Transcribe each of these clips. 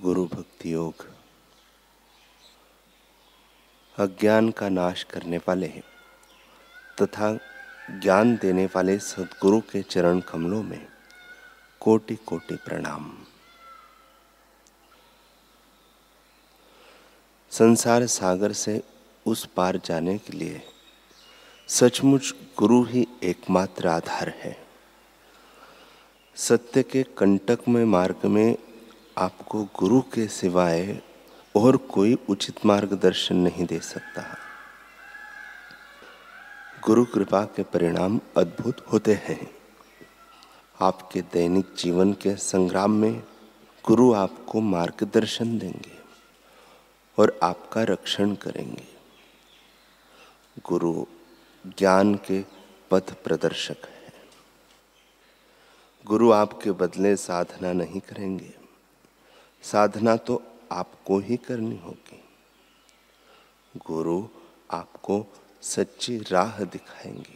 गुरु भक्ति योग अज्ञान का नाश करने वाले तथा ज्ञान देने वाले सद्गुरु के चरण कमलों में कोटि कोटि प्रणाम। संसार सागर से उस पार जाने के लिए सचमुच गुरु ही एकमात्र आधार है। सत्य के कंटकमय मार्ग में आपको गुरु के सिवाय और कोई उचित मार्गदर्शन नहीं दे सकता। गुरु कृपा के परिणाम अद्भुत होते हैं। आपके दैनिक जीवन के संग्राम में गुरु आपको मार्गदर्शन देंगे और आपका रक्षण करेंगे। गुरु ज्ञान के पथ प्रदर्शक है। गुरु आपके बदले साधना नहीं करेंगे, साधना तो आपको ही करनी होगी। गुरु आपको सच्ची राह दिखाएंगे।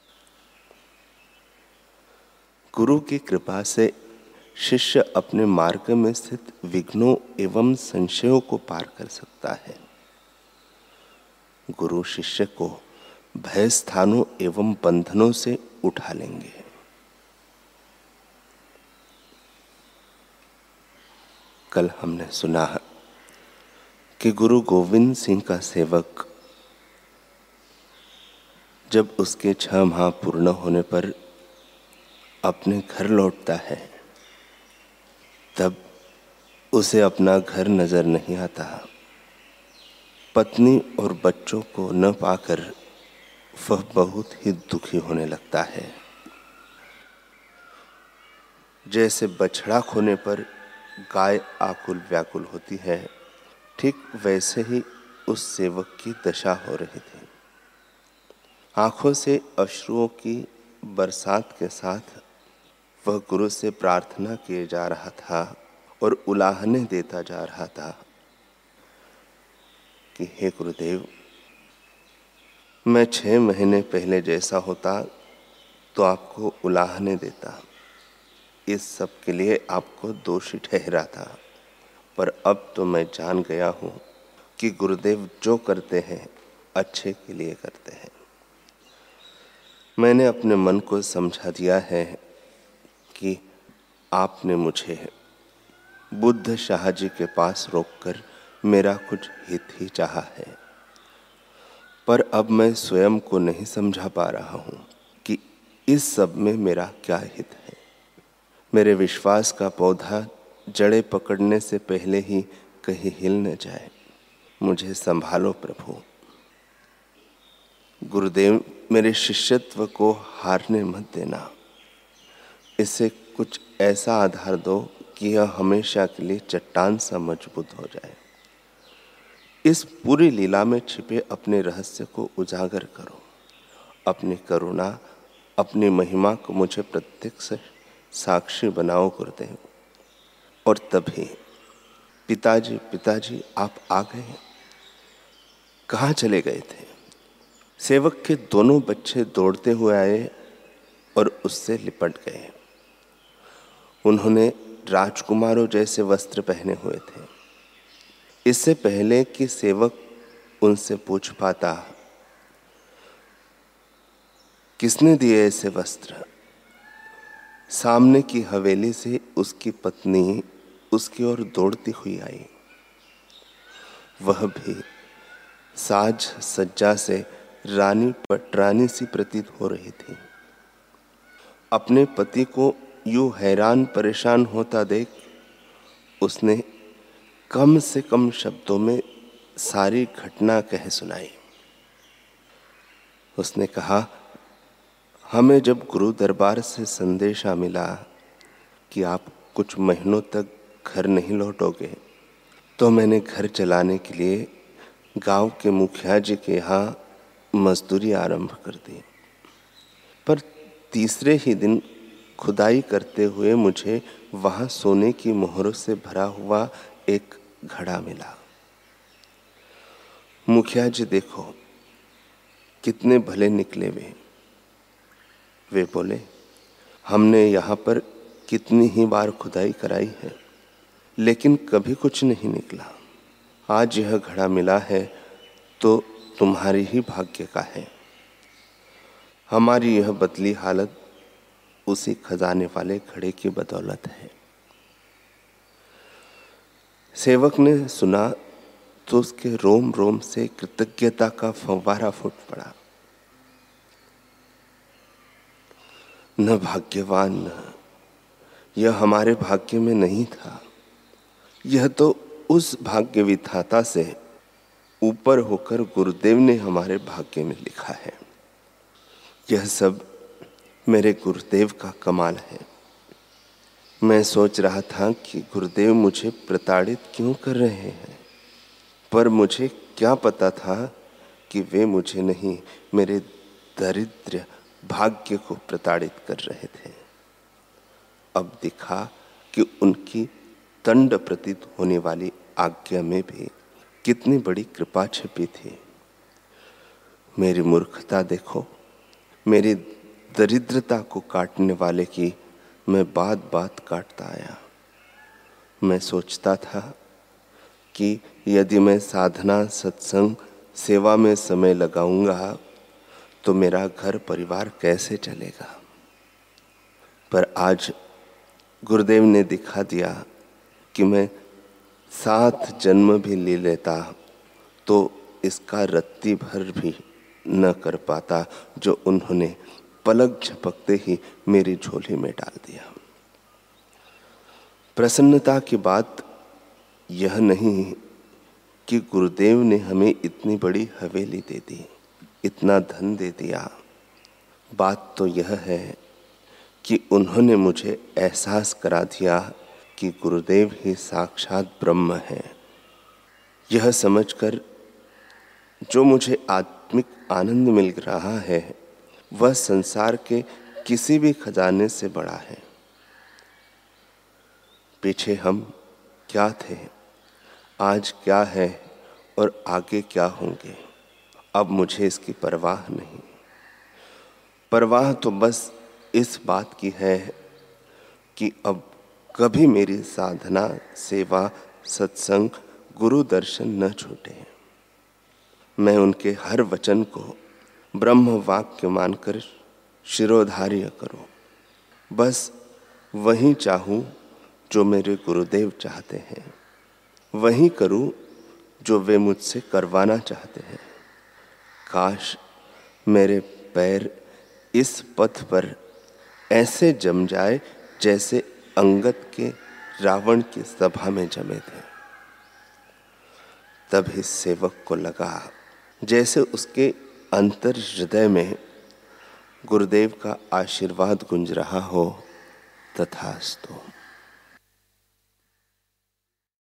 गुरु की कृपा से शिष्य अपने मार्ग में स्थित विघ्नों एवं संशयों को पार कर सकता है। गुरु शिष्य को भय स्थानों एवं बंधनों से उठा लेंगे। कल हमने सुना कि गुरु गोविंद सिंह का सेवक जब उसके 6 माह पूर्ण होने पर अपने घर लौटता है तब उसे अपना घर नजर नहीं आता। पत्नी और बच्चों को न पाकर वह बहुत ही दुखी होने लगता है। जैसे बछड़ा खोने पर गाय आकुल व्याकुल होती है, ठीक वैसे ही उस सेवक की दशा हो रही थी। आंखों से अश्रुओं की बरसात के साथ वह गुरु से प्रार्थना किए जा रहा था और उलाहने देता जा रहा था कि हे गुरुदेव, मैं 6 महीने पहले जैसा होता तो आपको उलाहने देता, इस सब के लिए आपको दोषी ठहराता, पर अब तो मैं जान गया हूं कि गुरुदेव जो करते हैं अच्छे के लिए करते हैं। मैंने अपने मन को समझा दिया है कि आपने मुझे बुद्ध शाह जी के पास रोककर मेरा कुछ हित ही चाहा है, पर अब मैं स्वयं को नहीं समझा पा रहा हूं कि इस सब में मेरा क्या हित है। मेरे विश्वास का पौधा जड़ें पकड़ने से पहले ही कहीं हिल न जाए। मुझे संभालो प्रभु। गुरुदेव, मेरे शिष्यत्व को हारने मत देना। इसे कुछ ऐसा आधार दो कि यह हमेशा के लिए चट्टान सा मजबूत हो जाए। इस पूरी लीला में छिपे अपने रहस्य को उजागर करो। अपनी करुणा, अपनी महिमा को मुझे प्रत्यक्ष साक्षी बनाओ गुरुदेव। और तभी पिताजी पिताजी आप आ गए। कहाँ चले गए थे? सेवक के दोनों बच्चे दौड़ते हुए आए और उससे लिपट गए। उन्होंने राजकुमारों जैसे वस्त्र पहने हुए थे। इससे पहले कि सेवक उनसे पूछ पाता किसने दिए ऐसे वस्त्र, सामने की हवेली से उसकी पत्नी उसकी ओर दौड़ती हुई आई। वह भी साज सज्जा से रानी पटरानी सी प्रतीत हो रही थी। अपने पति को यूं हैरान परेशान होता देख उसने कम से कम शब्दों में सारी घटना कह सुनाई। उसने कहा, हमें जब गुरु दरबार से संदेशा मिला कि आप कुछ महीनों तक घर नहीं लौटोगे, तो मैंने घर चलाने के लिए गांव के मुखिया जी के यहाँ मजदूरी आरंभ कर दी। पर तीसरे ही दिन खुदाई करते हुए मुझे वहां सोने की मोहरों से भरा हुआ एक घड़ा मिला। मुखिया जी देखो कितने भले निकले वे बोले, हमने यहाँ पर कितनी ही बार खुदाई कराई है, लेकिन कभी कुछ नहीं निकला। आज यह घड़ा मिला है तो तुम्हारी ही भाग्य का है। हमारी यह बदली हालत उसी खजाने वाले घड़े की बदौलत है। सेवक ने सुना तो उसके रोम रोम से कृतज्ञता का फव्वारा फूट पड़ा। न भाग्यवान, न, यह हमारे भाग्य में नहीं था। यह तो उस भाग्य विधाता से ऊपर होकर गुरुदेव ने हमारे भाग्य में लिखा है। यह सब मेरे गुरुदेव का कमाल है। मैं सोच रहा था कि गुरुदेव मुझे प्रताड़ित क्यों कर रहे हैं, पर मुझे क्या पता था कि वे मुझे नहीं, मेरे दरिद्र भाग्य को प्रताड़ित कर रहे थे। अब दिखा कि उनकी दंड प्रतीत होने वाली आज्ञा में भी कितनी बड़ी कृपा छिपी थी। मेरी मूर्खता देखो, मेरी दरिद्रता को काटने वाले की मैं बात बात काटता आया। मैं सोचता था कि यदि मैं साधना, सत्संग, सेवा में समय लगाऊंगा तो मेरा घर परिवार कैसे चलेगा। पर आज गुरुदेव ने दिखा दिया कि मैं 7 जन्म भी ले लेता तो इसका रत्ती भर भी न कर पाता जो उन्होंने पलक झपकते ही मेरी झोली में डाल दिया। प्रसन्नता की बात यह नहीं कि गुरुदेव ने हमें इतनी बड़ी हवेली दे दी, इतना धन दे दिया। बात तो यह है कि उन्होंने मुझे एहसास करा दिया कि गुरुदेव ही साक्षात ब्रह्म है। यह समझकर जो मुझे आत्मिक आनंद मिल रहा है वह संसार के किसी भी खजाने से बड़ा है। पीछे हम क्या थे, आज क्या है और आगे क्या होंगे, अब मुझे इसकी परवाह नहीं। परवाह तो बस इस बात की है कि अब कभी मेरी साधना, सेवा, सत्संग, गुरु दर्शन न छूटे। मैं उनके हर वचन को ब्रह्म वाक्य मानकर शिरोधार्य करूं। बस वही चाहूं जो मेरे गुरुदेव चाहते हैं, वही करूं जो वे मुझसे करवाना चाहते हैं। काश मेरे पैर इस पथ पर ऐसे जम जाए जैसे अंगद के रावण की सभा में जमे थे। तब इस सेवक को लगा जैसे उसके अंतर हृदय में गुरुदेव का आशीर्वाद गूंज रहा हो। तथास्तु।